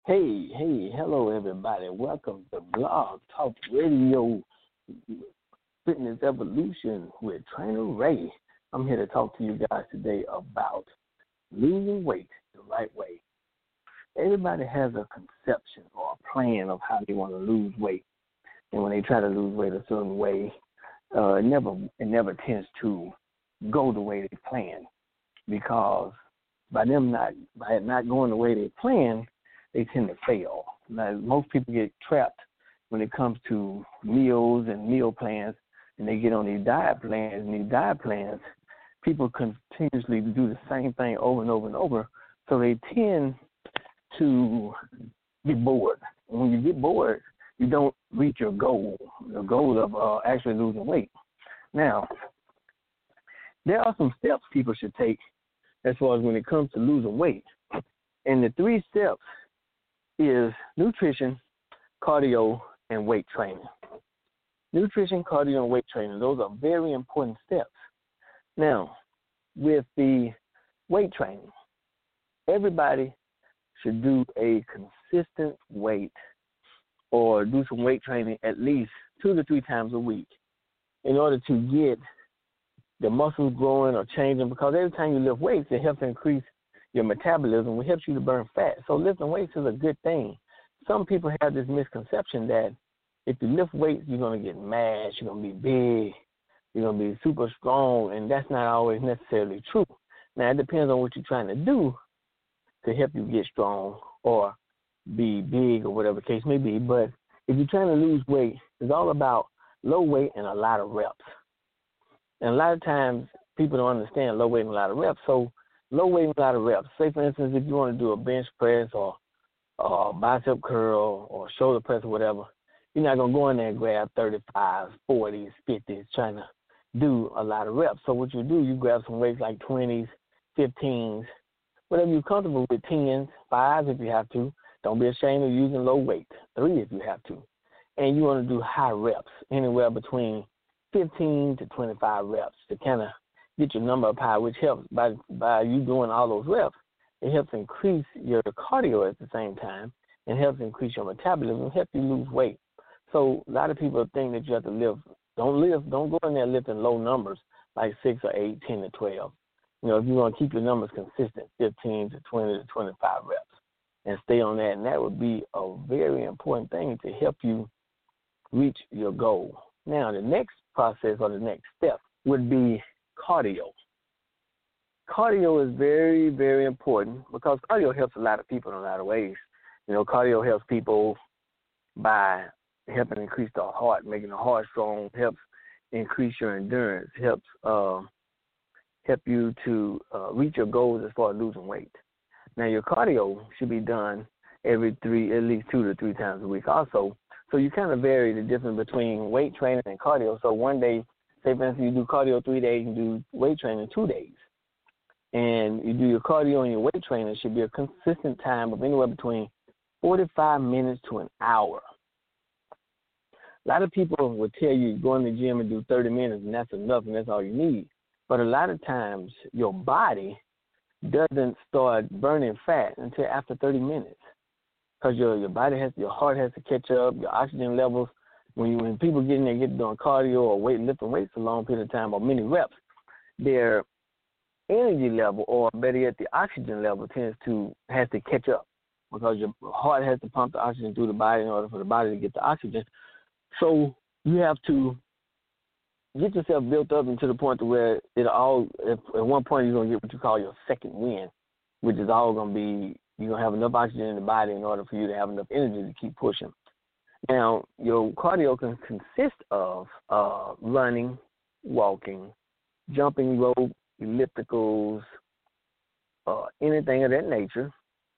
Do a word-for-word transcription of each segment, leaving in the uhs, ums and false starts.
Hey, hey, hello everybody. Welcome to Blog Talk Radio Fitness Evolution with Trainer Ray. I'm here to talk to you guys today about losing weight the right way. Everybody has a conception or a plan of how they want to lose weight. And when they try to lose weight a certain way, uh, it never it never tends to go the way they plan, because by them not by it not going the way they plan, they tend to fail. Now, most people get trapped when it comes to meals and meal plans, and they get on these diet plans. And these diet plans, people continuously do the same thing over and over and over, so they tend to get bored. And when you get bored, you don't reach your goal, the goal of uh, actually losing weight. Now, there are some steps people should take as far as when it comes to losing weight. And the three steps is nutrition, cardio, and weight training. Nutrition, cardio, and weight training, those are very important steps. Now, with the weight training, everybody should do a consistent weight or do some weight training at least two to three times a week in order to get the muscles growing or changing, because every time you lift weights, it helps increase your metabolism, which helps you to burn fat. So lifting weights is a good thing. Some people have this misconception that if you lift weights, you're going to get mass, you're going to be big, you're going to be super strong, and that's not always necessarily true. Now, it depends on what you're trying to do to help you get strong or be big or whatever the case may be. But if you're trying to lose weight, it's all about low weight and a lot of reps. And a lot of times people don't understand low weight and a lot of reps. So low weight and a lot of reps. Say, for instance, if you want to do a bench press or a bicep curl or shoulder press or whatever, you're not going to go in there and grab thirty-fives, forties, fifties, trying to do a lot of reps. So what you do, you grab some weights like twenties, fifteens, whatever you're comfortable with, tens, fives if you have to. Don't be ashamed of using low weight, three if you have to. And you want to do high reps, anywhere between fifteen to twenty-five reps to kind of get your number up high, which helps by by you doing all those reps. It helps increase your cardio at the same time and helps increase your metabolism and help you lose weight. So a lot of people think that you have to lift. Don't lift. Don't go in there lifting low numbers like six or eight, ten to twelve. You know, if you want to keep your numbers consistent, fifteen to twenty to twenty-five reps, and stay on that. And that would be a very important thing to help you reach your goal. Now, the next process or the next step would be cardio. Cardio is very, very important because cardio helps a lot of people in a lot of ways. You know, cardio helps people by helping increase the heart, making the heart strong, helps increase your endurance, helps uh, help you to uh, reach your goals as far as losing weight. Now, your cardio should be done every three, at least two to three times a week also. So you kind of vary the difference between weight training and cardio. So one day, say for instance, you do cardio three days and do weight training two days. And you do your cardio and your weight training, it should be a consistent time of anywhere between forty-five minutes to an hour. A lot of people will tell you go in the gym and do thirty minutes and that's enough and that's all you need. But a lot of times your body doesn't start burning fat until after thirty minutes. Because your your body has, your heart has to catch up, your oxygen levels. When you, when people get in there, get doing cardio or weight lifting weights a long period of time or many reps, their energy level, or better yet, the oxygen level tends to has to catch up because your heart has to pump the oxygen through the body in order for the body to get the oxygen. So you have to get yourself built up into the point to where it all. If, at one point, you're gonna get what you call your second wind, which is all gonna be. You're going to have enough oxygen in the body in order for you to have enough energy to keep pushing. Now, your cardio can consist of uh, running, walking, jumping rope, ellipticals, uh, anything of that nature.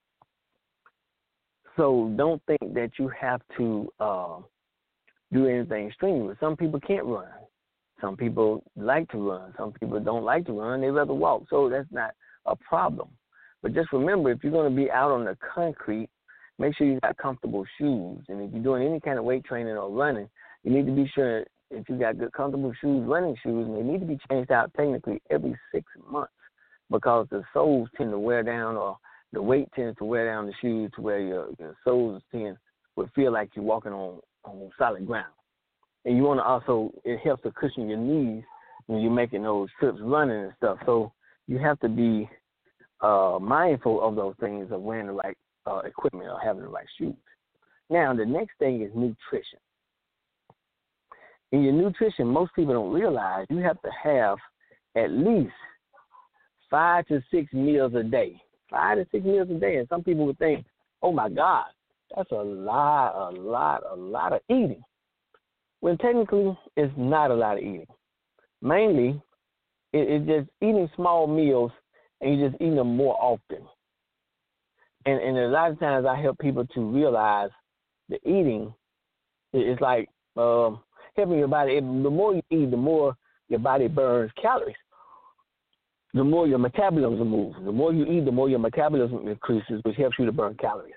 So don't think that you have to uh, do anything strenuous. Some people can't run. Some people like to run. Some people don't like to run. They rather walk. So that's not a problem. But just remember, if you're going to be out on the concrete, make sure you got comfortable shoes. And if you're doing any kind of weight training or running, you need to be sure if you got good comfortable shoes, running shoes, and they need to be changed out technically every six months because the soles tend to wear down or the weight tends to wear down the shoes to where your, your soles tend would feel like you're walking on, on solid ground. And you want to also, it helps to cushion your knees when you're making those trips running and stuff. So you have to be uh, mindful of those things, of wearing the right uh, equipment or having the right shoes. Now, the next thing is nutrition. In your nutrition, most people don't realize you have to have at least five to six meals a day. Five to six meals a day. And some people would think, oh, my God, that's a lot, a lot, a lot of eating. When technically, it's not a lot of eating. Mainly, it, it's just eating small meals, and you're just eating them more often. And, and a lot of times I help people to realize the eating is like um, helping your body. The more you eat, the more your body burns calories. The more your metabolism moves. The more you eat, the more your metabolism increases, which helps you to burn calories.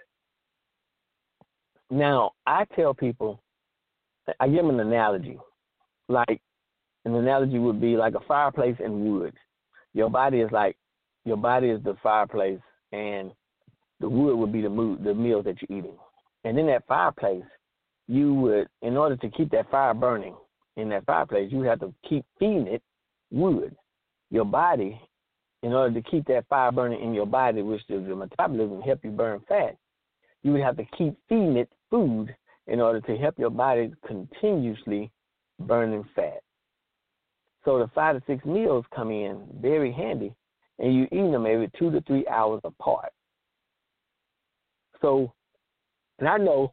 Now, I tell people, I give them an analogy. Like, an analogy would be like a fireplace and wood. Your body is like, your body is the fireplace, and the wood would be the mood, the meals that you're eating. And in that fireplace, you would, in order to keep that fire burning in that fireplace, you have to keep feeding it wood. Your body, in order to keep that fire burning in your body, which is your metabolism, help you burn fat, you would have to keep feeding it food in order to help your body continuously burning fat. So the five to six meals come in very handy, and you eat them every two to three hours apart. So, and I know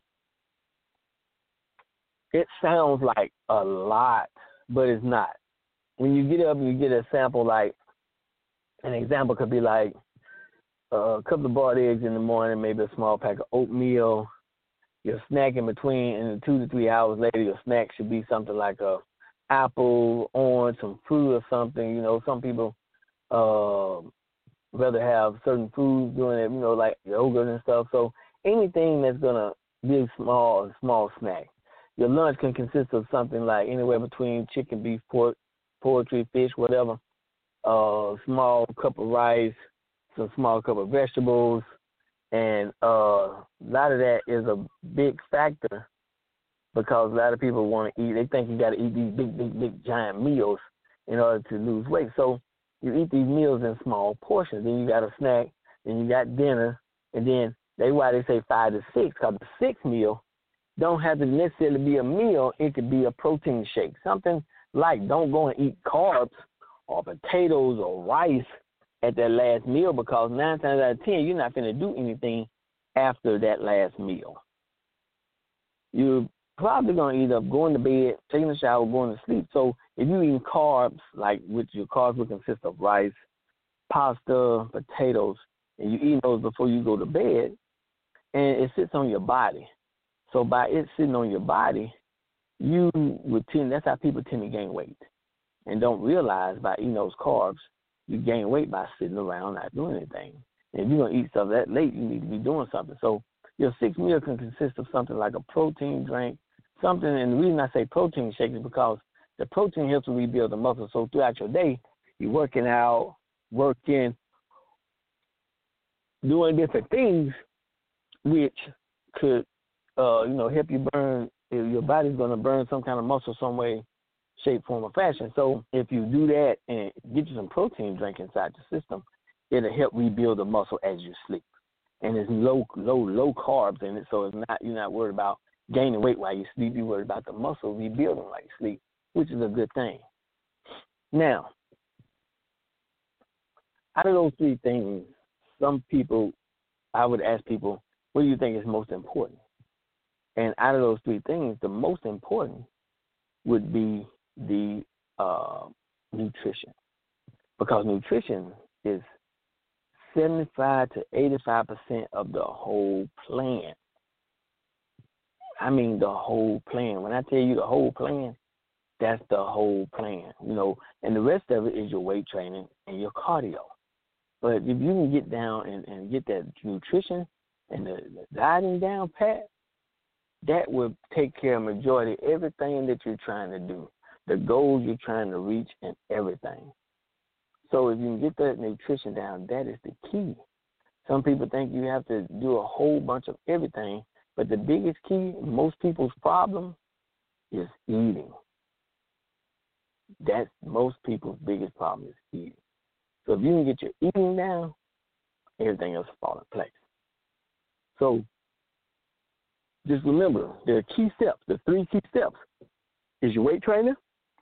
it sounds like a lot, but it's not. When you get up and you get a sample, like an example could be like a couple of boiled eggs in the morning, maybe a small pack of oatmeal. Your snack in between, and two to three hours later, your snack should be something like a apple, orange, some fruit or something. You know, some people uh, rather have certain foods doing it, you know, like yogurt and stuff. So anything that's going to be a small, small snack. Your lunch can consist of something like anywhere between chicken, beef, pork, poultry, fish, whatever. A uh, small cup of rice, some small cup of vegetables, and uh, a lot of that is a big factor because a lot of people want to eat. They think you got to eat these big, big, big, giant meals in order to lose weight. So you eat these meals in small portions. Then you got a snack, then you got dinner, and then that's why they say five to six, because the sixth meal don't have to necessarily be a meal. It could be a protein shake, something like don't go and eat carbs or potatoes or rice at that last meal, because nine times out of ten, you're not going to do anything after that last meal. You're probably going to end up going to bed, taking a shower, going to sleep. So if you're eating carbs, like which your carbs will consist of rice, pasta, potatoes, and you eat those before you go to bed, and it sits on your body. So by it sitting on your body, you would tend, that's how people tend to gain weight and don't realize by eating those carbs, you gain weight by sitting around not doing anything. And if you're going to eat stuff that late, you need to be doing something. So your sixth meal can consist of something like a protein drink, something, and the reason I say protein shake is because the protein helps to rebuild the muscle. So throughout your day, you're working out, working, doing different things, which could, uh, you know, help you burn. Your body's going to burn some kind of muscle some way, shape, form, or fashion. So if you do that and get you some protein drink inside the system, it'll help rebuild the muscle as you sleep. And it's low, low, low carbs in it, so it's not you're not worried about gaining weight while you sleep. You're worried about the muscle rebuilding while you sleep, which is a good thing. Now, out of those three things, some people, I would ask people, what do you think is most important? And out of those three things, the most important would be the uh, nutrition, because nutrition is seventy-five to eighty-five percent of the whole plan. I mean the whole plan. When I tell you the whole plan, that's the whole plan, you know, and the rest of it is your weight training and your cardio. But if you can get down and, and get that nutrition and the, the dieting down pat, that will take care of majority of everything that you're trying to do, the goals you're trying to reach and everything. So if you can get that nutrition down, that is the key. Some people think you have to do a whole bunch of everything, but the biggest key, most people's problem, is eating. That's most people's biggest problem is eating. So if you can get your eating down, everything else will fall in place. So just remember, there are key steps. The three key steps is your weight training,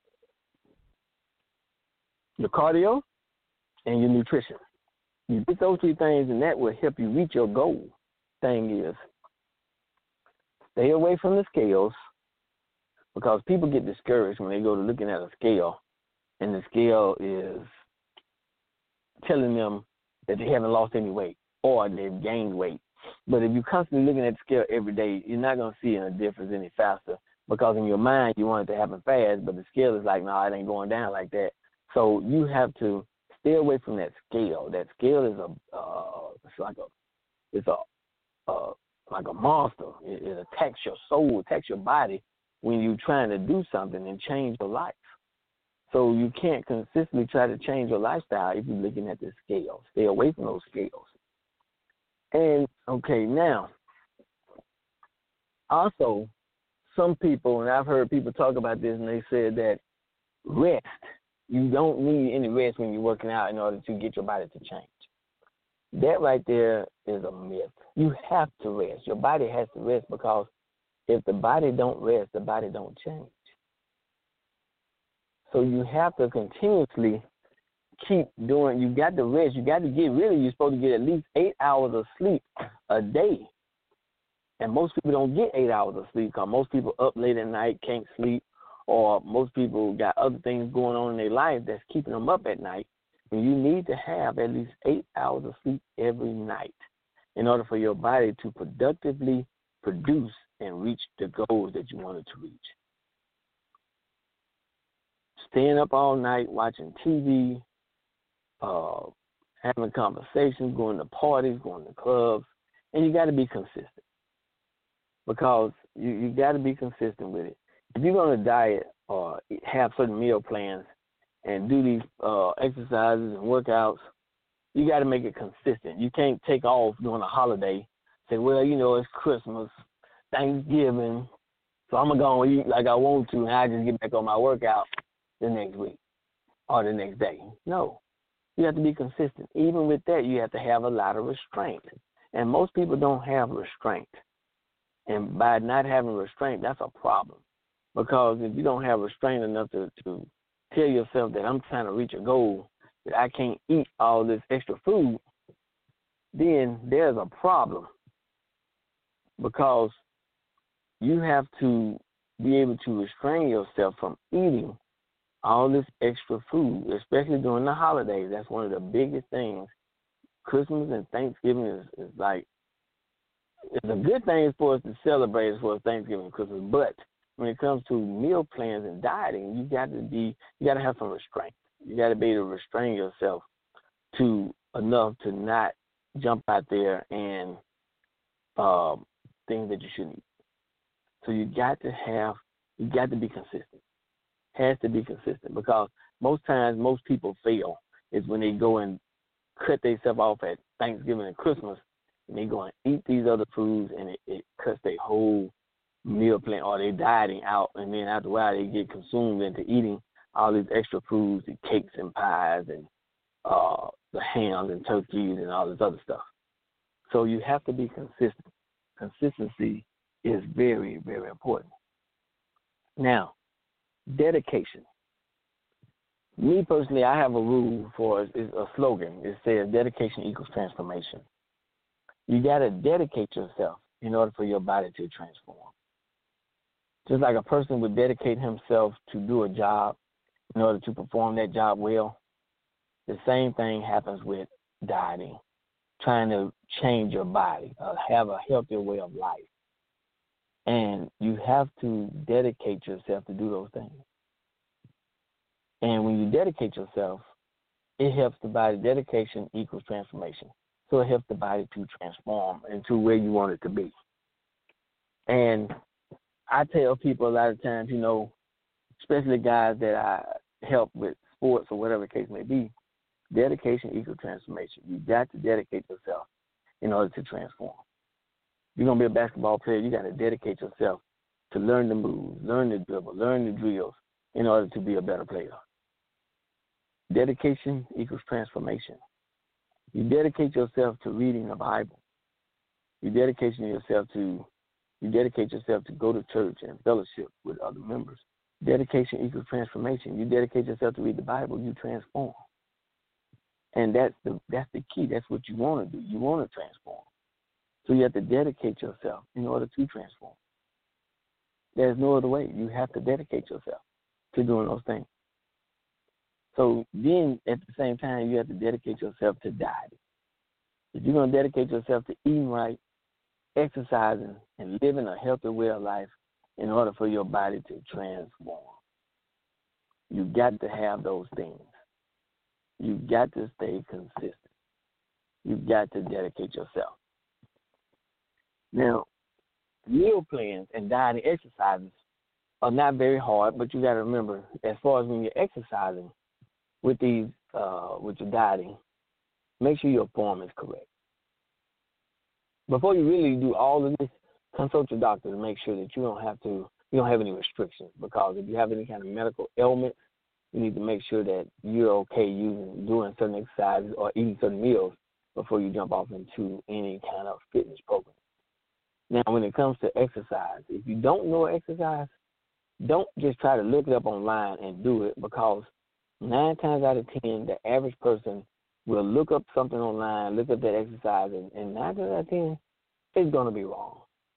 your cardio, and your nutrition. You get those three things, and that will help you reach your goal. Thing is, stay away from the scales, because people get discouraged when they go to looking at a scale, and the scale is telling them that they haven't lost any weight or they've gained weight. But if you're constantly looking at the scale every day, you're not going to see a difference any faster, because in your mind you want it to happen fast, but the scale is like, no, nah, it ain't going down like that. So you have to stay away from that scale. That scale is a, uh, it's like a, it's a, uh, like a monster. It, it attacks your soul, attacks your body when you're trying to do something and change your life. So you can't consistently try to change your lifestyle if you're looking at the scale. Stay away from those scales. And, okay, now, also, some people, and I've heard people talk about this, and they said that rest, you don't need any rest when you're working out in order to get your body to change. That right there is a myth. You have to rest. Your body has to rest, because if the body don't rest, the body don't change. So you have to continuously keep doing, you got to rest. You got to get, really, you're supposed to get at least eight hours of sleep a day. And most people don't get eight hours of sleep, because most people up late at night, can't sleep, or most people got other things going on in their life that's keeping them up at night. And you need to have at least eight hours of sleep every night in order for your body to productively produce and reach the goals that you wanted to reach. Staying up all night, watching T V, uh, having conversations, going to parties, going to clubs, and you got to be consistent, because you, you got to be consistent with it. If you're going to diet or have certain meal plans and do these uh, exercises and workouts, you got to make it consistent. You can't take off during a holiday, say, well, you know, it's Christmas, Thanksgiving, so I'm going to go and eat like I want to, and I just get back on my workout the next week or the next day. No. You have to be consistent. Even with that, you have to have a lot of restraint. And most people don't have restraint. And by not having restraint, that's a problem. Because if you don't have restraint enough to, to tell yourself that I'm trying to reach a goal, that I can't eat all this extra food, then there's a problem. Because you have to be able to restrain yourself from eating all this extra food, especially during the holidays. That's one of the biggest things. Christmas and Thanksgiving is, is like, it's a good thing for us to celebrate as far as Thanksgiving and Christmas, but when it comes to meal plans and dieting, you got to be, you got to have some restraint. You got to be able to restrain yourself to enough to not jump out there and um, things that you shouldn't eat. So you got to have, you got to be consistent. Has to be consistent, because most times most people fail is when they go and cut themselves off at Thanksgiving and Christmas, and they go and eat these other foods, and it, it cuts their whole meal plan, or they dieting out, and then after a while they get consumed into eating all these extra foods, the cakes and pies and uh, the hams and turkeys and all this other stuff. So you have to be consistent. Consistency is very, very important. Now, dedication. Me personally, I have a rule for it's a slogan. It says dedication equals transformation. You got to dedicate yourself in order for your body to transform. Just like a person would dedicate himself to do a job in order to perform that job well, the same thing happens with dieting, trying to change your body, uh, have a healthier way of life. And you have to dedicate yourself to do those things. And when you dedicate yourself, it helps the body. Dedication equals transformation. So it helps the body to transform into where you want it to be. And I tell people a lot of times, you know, especially guys that I help with sports or whatever the case may be, dedication equals transformation. You got to dedicate yourself in order to transform. If you're going to be a basketball player, you got to dedicate yourself to learn the moves, learn the dribble, learn the drills in order to be a better player. Dedication equals transformation. You dedicate yourself to reading the Bible. You dedicate yourself to you dedicate yourself to go to church and fellowship with other members. Dedication equals transformation. You dedicate yourself to read the Bible, you transform. And that's the that's the key. That's what you want to do. You want to transform. So you have to dedicate yourself in order to transform. There's no other way. You have to dedicate yourself to doing those things. So then at the same time, you have to dedicate yourself to dieting. If you're going to dedicate yourself to eating right, exercising, and living a healthy way of life in order for your body to transform, you got to have those things. You got to stay consistent. You got to dedicate yourself. Now, meal plans and dieting exercises are not very hard, but you got to remember, as far as when you're exercising with these, uh, with your dieting, make sure your form is correct. Before you really do all of this, consult your doctor to make sure that you don't have to, you don't have any restrictions. Because if you have any kind of medical ailment, you need to make sure that you're okay using, doing certain exercises or eating certain meals before you jump off into any kind of fitness program. Now, when it comes to exercise, if you don't know exercise, don't just try to look it up online and do it, because nine times out of ten, the average person will look up something online, look up that exercise, and, and nine times out of ten, it's going to be wrong,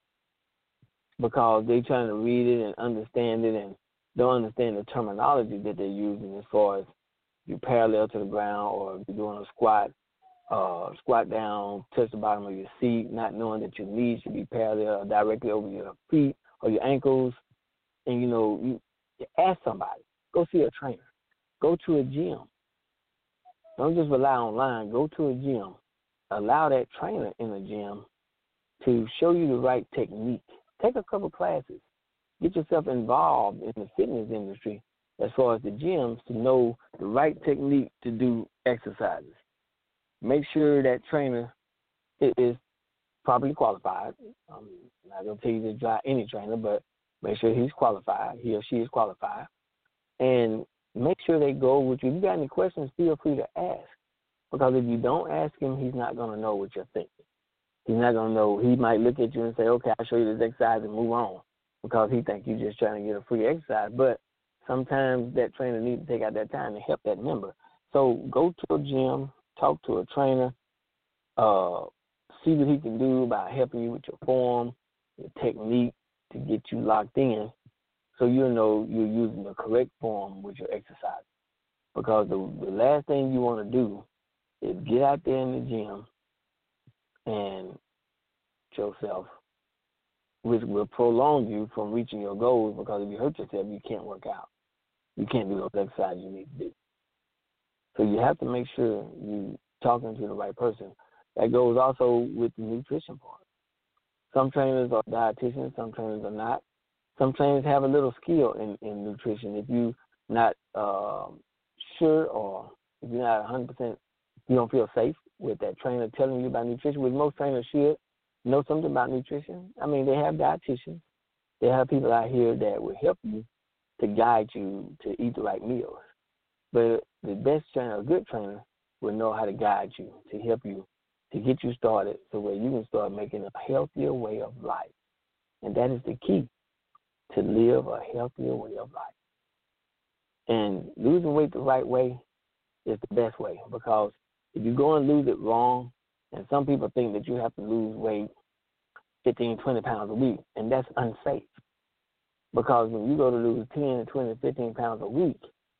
because they're trying to read it and understand it and don't understand the terminology that they're using as far as you parallel to the ground, or if you're doing a squat, uh, squat down, touch the bottom of your seat, not knowing that your knees should be parallel or directly over your feet or your ankles. And, you know, you, you ask somebody. Go see a trainer. Go to a gym. Don't just rely online. Go to a gym. Allow that trainer in the gym to show you the right technique. Take a couple classes. Get yourself involved in the fitness industry as far as the gyms to know the right technique to do exercises. Make sure that trainer is properly qualified. I'm not going to tell you to try any trainer, but make sure he's qualified, he or she is qualified. And make sure they go with you. If you got any questions, feel free to ask. Because if you don't ask him, he's not going to know what you're thinking. He's not going to know. He might look at you and say, okay, I'll show you this exercise and move on, because he thinks you're just trying to get a free exercise. But sometimes that trainer needs to take out that time to help that member. So go to a gym, talk to a trainer, uh, see what he can do about helping you with your form, your technique, to get you locked in, so you know you're using the correct form with your exercise. Because the, the last thing you want to do is get out there in the gym and yourself, which will prolong you from reaching your goals, because if you hurt yourself, you can't work out. You can't do those exercises you need to do. So you have to make sure you're talking to the right person. That goes also with the nutrition part. Some trainers are dietitians, some trainers are not. Some trainers have a little skill in, in nutrition. If you're not um, sure, or if you're not one hundred percent, you don't feel safe with that trainer telling you about nutrition, which most trainers should know something about nutrition. I mean, they have dietitians. They have people out here that will help you to guide you to eat the right meals. But the best trainer, a good trainer, will know how to guide you, to help you, to get you started so where you can start making a healthier way of life. And that is the key, to live a healthier way of life. And losing weight the right way is the best way, because if you go and lose it wrong, and some people think that you have to lose weight fifteen, twenty pounds a week, and that's unsafe. Because when you go to lose ten, twenty, fifteen pounds a week,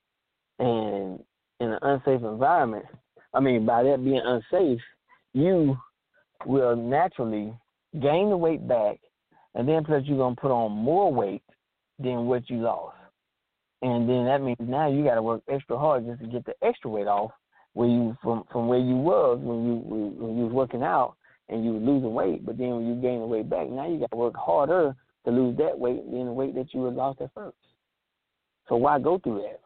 and in an unsafe environment, I mean, by that being unsafe, you will naturally gain the weight back, and then plus you're going to put on more weight than what you lost. And then that means now you got to work extra hard just to get the extra weight off where you from, from where you was when you when you was working out and you were losing weight. But then when you gain the weight back, now you got to work harder to lose that weight than the weight that you had lost at first. So why go through that?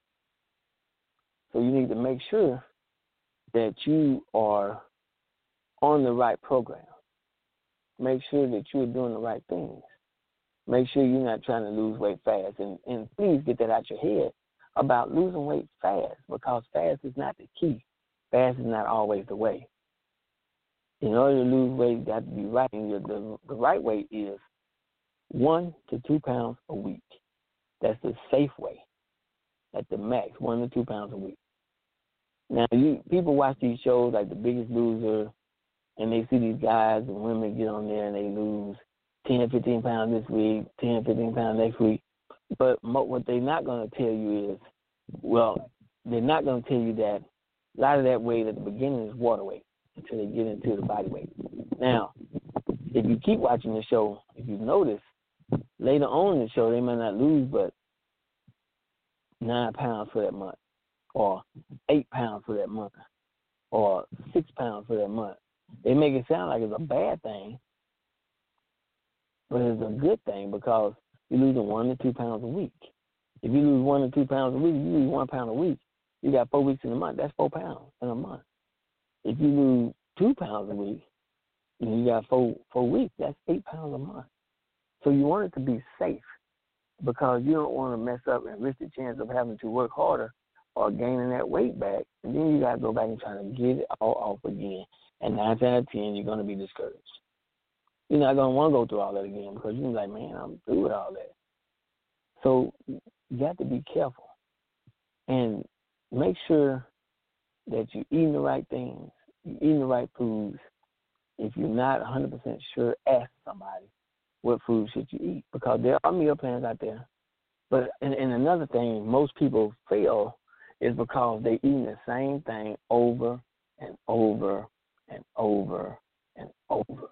So you need to make sure that you are on the right program. Make sure that you're doing the right things. Make sure you're not trying to lose weight fast. And, and please get that out your head about losing weight fast, because fast is not the key. Fast is not always the way. In order to lose weight, you got to be right. And the, the right weight is one to two pounds a week. That's the safe way. At the max, one to two pounds a week. Now, you people watch these shows like The Biggest Loser, and they see these guys and women get on there and they lose ten, fifteen pounds this week, ten, fifteen pounds next week. But what they're not going to tell you is, well, they're not going to tell you that a lot of that weight at the beginning is water weight until they get into the body weight. Now, if you keep watching the show, if you notice, later on in the show, they might not lose but nine pounds for that month, or eight pounds for that month, or six pounds for that month. They make it sound like it's a bad thing, but it's a good thing because you're losing one to two pounds a week. If you lose one to two pounds a week, you lose one pound a week. You got four weeks in a month. That's four pounds in a month. If you lose two pounds a week, and you got four four weeks, that's eight pounds a month. So you want it to be safe, because you don't want to mess up and risk the chance of having to work harder or gaining that weight back, and then you got to go back and try to get it all off again. And nine out of ten, you're going to be discouraged. You're not going to want to go through all that again, because you're like, man, I'm through with all that. So you got to be careful and make sure that you're eating the right things, you're eating the right foods. If you're not one hundred percent sure, ask somebody, what food should you eat? Because there are meal plans out there. But and, and another thing, most people fail is because they eating the same thing over and over and over and over.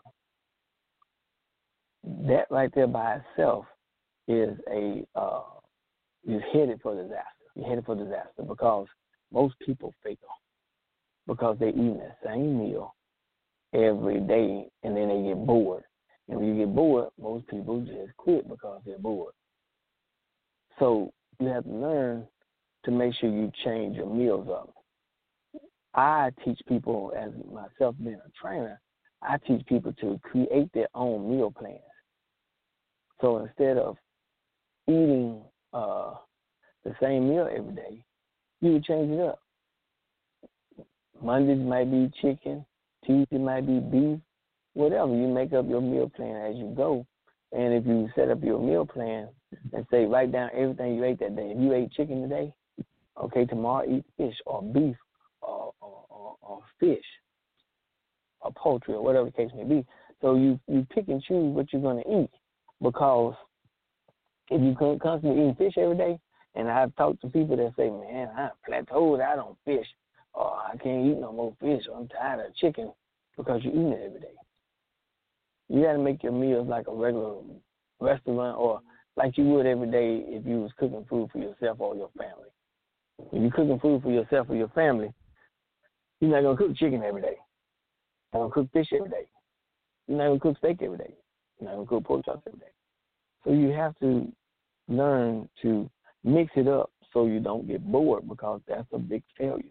That right there by itself is a uh, is headed for disaster. You're headed for disaster because most people fail because they eating the same meal every day, and then they get bored. And when you get bored, most people just quit because they're bored. So you have to learn to make sure you change your meals up. I teach people, as myself being a trainer, I teach people to create their own meal plans. So instead of eating uh, the same meal every day, you would change it up. Mondays might be chicken, Tuesday might be beef, whatever. You make up your meal plan as you go. And if you set up your meal plan and say, write down everything you ate that day. If you ate chicken today, okay, tomorrow eat fish or beef or, or, or, or fish or poultry or whatever the case may be. So you, you pick and choose what you're going to eat, because if you constantly eating fish every day, and I've talked to people that say, man, I plateaued out on fish, or I can't eat no more fish, or I'm tired of chicken, because you're eating it every day. You got to make your meals like a regular restaurant, or like you would every day if you was cooking food for yourself or your family. If you're cooking food for yourself or your family, you're not going to cook chicken every day. You're not going to cook fish every day. You're not going to cook steak every day. You're not going to cook pork chops every day. So you have to learn to mix it up so you don't get bored, because that's a big failure.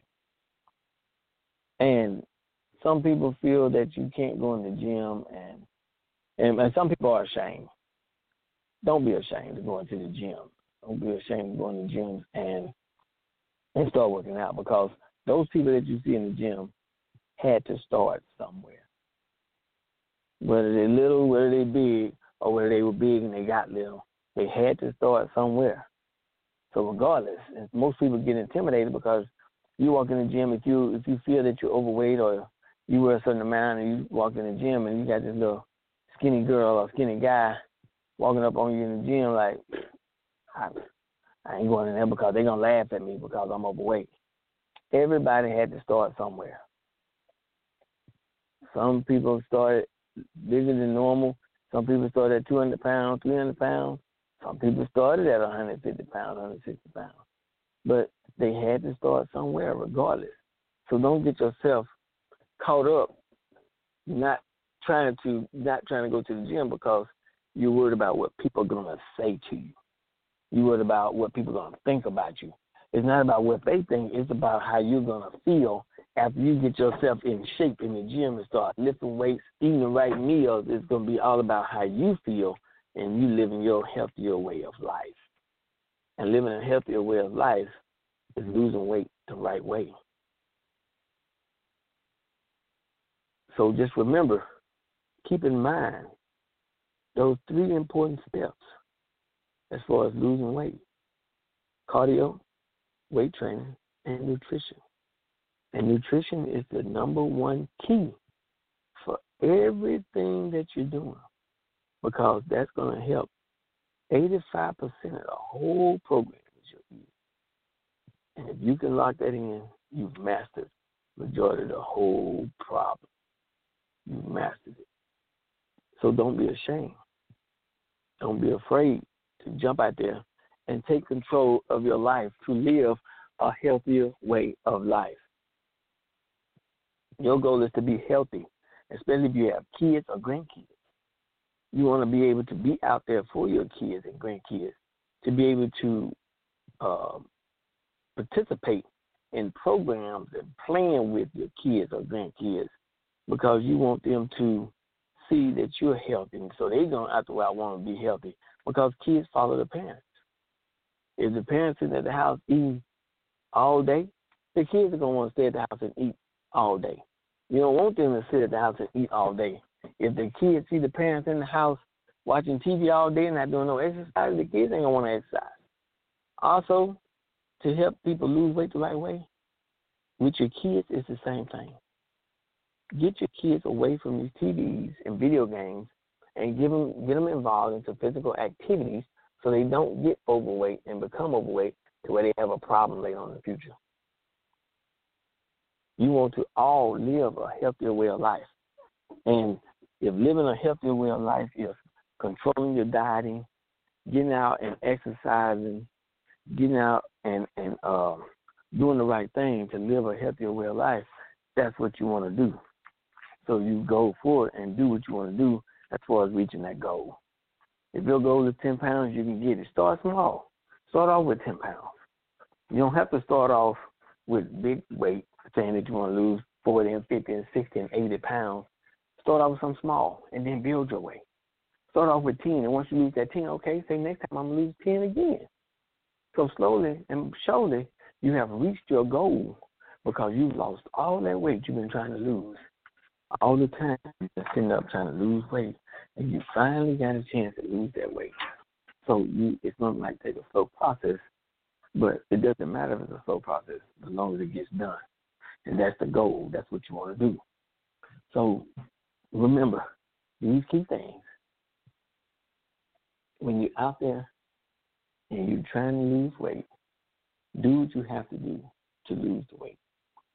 And some people feel that you can't go in the gym, and And, and some people are ashamed. Don't be ashamed of going to the gym. Don't be ashamed of going to gyms and and start working out, because those people that you see in the gym had to start somewhere. Whether they're little, whether they're big, or whether they were big and they got little, they had to start somewhere. So regardless, and most people get intimidated because you walk in the gym, if you if you feel that you're overweight or you weigh a certain amount and you walk in the gym and you got this little skinny girl or skinny guy walking up on you in the gym like, I, I ain't going in there because they're going to laugh at me because I'm overweight. Everybody had to start somewhere. Some people started bigger than normal. Some people started at two hundred pounds, three hundred pounds. Some people started at one hundred fifty pounds, one hundred sixty pounds. But they had to start somewhere regardless. So don't get yourself caught up not trying to not trying to go to the gym because you're worried about what people are going to say to you. You're worried about what people are going to think about you. It's not about what they think. It's about how you're going to feel after you get yourself in shape in the gym and start lifting weights, eating the right meals. It's going to be all about how you feel and you living your healthier way of life. And living a healthier way of life is losing weight the right way. So just remember, keep in mind those three important steps as far as losing weight: cardio, weight training, and nutrition. And nutrition is the number one key for everything that you're doing, because that's going to help eighty-five percent of the whole program that you're eating. And if you can lock that in, you've mastered the majority of the whole problem. You've mastered it. So don't be ashamed. Don't be afraid to jump out there and take control of your life to live a healthier way of life. Your goal is to be healthy, especially if you have kids or grandkids. You want to be able to be out there for your kids and grandkids, to be able to uh, participate in programs and playing with your kids or grandkids, because you want them to see that you're healthy. So they're going to, after a while, want to be healthy, because kids follow the parents. If the parents sitting at the house eating all day, the kids are going to want to stay at the house and eat all day. You don't want them to sit at the house and eat all day. If the kids see the parents in the house watching T V all day and not doing no exercise, the kids ain't going to want to exercise. Also, to help people lose weight the right way, with your kids, it's the same thing. Get your kids away from these T Vs and video games and give them, get them involved into physical activities so they don't get overweight and become overweight to where they have a problem later on in the future. You want to all live a healthier way of life. And if living a healthier way of life is controlling your dieting, getting out and exercising, getting out and, and uh, doing the right thing to live a healthier way of life, that's what you want to do. So you go for it and do what you want to do as far as reaching that goal. If your goal is ten pounds, you can get it. Start small. Start off with ten pounds. You don't have to start off with big weight, saying that you want to lose forty and fifty and sixty and eighty pounds. Start off with something small and then build your way. Start off with ten, and once you lose that ten, okay, say next time I'm going to lose ten again. So slowly and surely you have reached your goal, because you've lost all that weight you've been trying to lose. All the time you've been sitting up trying to lose weight, and you finally got a chance to lose that weight. So you, it's not like take a slow process, but it doesn't matter if it's a slow process as long as it gets done. And that's the goal. That's what you want to do. So remember these key things. When you're out there and you're trying to lose weight, do what you have to do to lose the weight.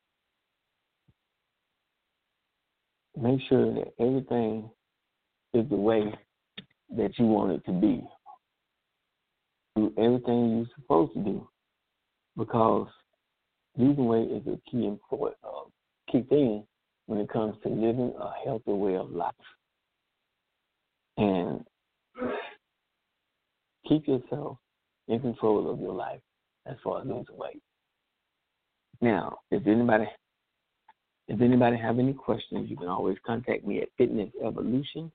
Make sure that everything is the way that you want it to be. Do everything you're supposed to do, because losing weight is a key important, uh, key thing when it comes to living a healthy way of life. And keep yourself in control of your life as far as losing weight. Now, if anybody if anybody have any questions, you can always contact me at Fitness Evolution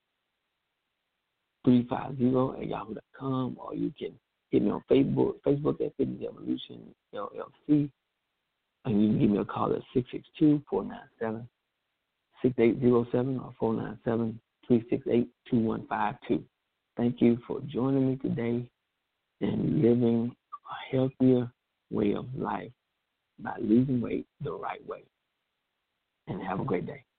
three five zero at yahoo dot com, or you can hit me on Facebook, Facebook at Fitness Evolution L L C, and you can give me a call at six six two, four nine seven, six eight zero seven or four nine seven, three six eight, two one five two. Thank you for joining me today in living a healthier way of life by losing weight the right way. And have a great day.